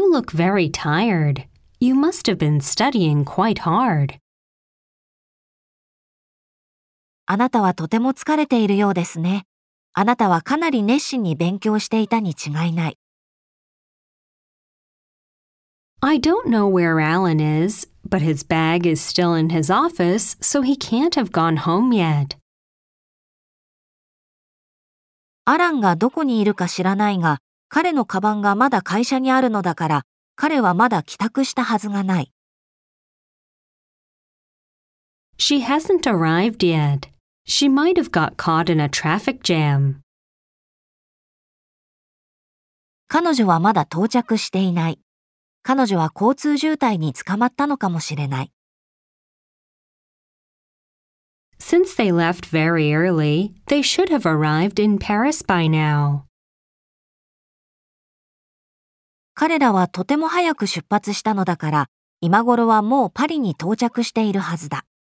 You look very tired. You must have been studying quite hard. あなたはとても疲れているようですね。あなたはかなり熱心に勉強していたに違いない。 I don't know where Alan is, but his bag is still in his office, so he can't have gone home yet. アランがどこにいるか知らないが、彼のカバンがまだ会社にあるのだから、彼はまだ帰宅したはずがない。 She hasn't arrived yet. She might have got caught in a traffic jam. 彼女はまだ到着していない。彼女は交通渋滞に捕まったのかもしれない。 Since they left very early, they should have arrived in Paris by now. 彼らはとても早く出発したのだから、今頃はもうパリに到着しているはずだ。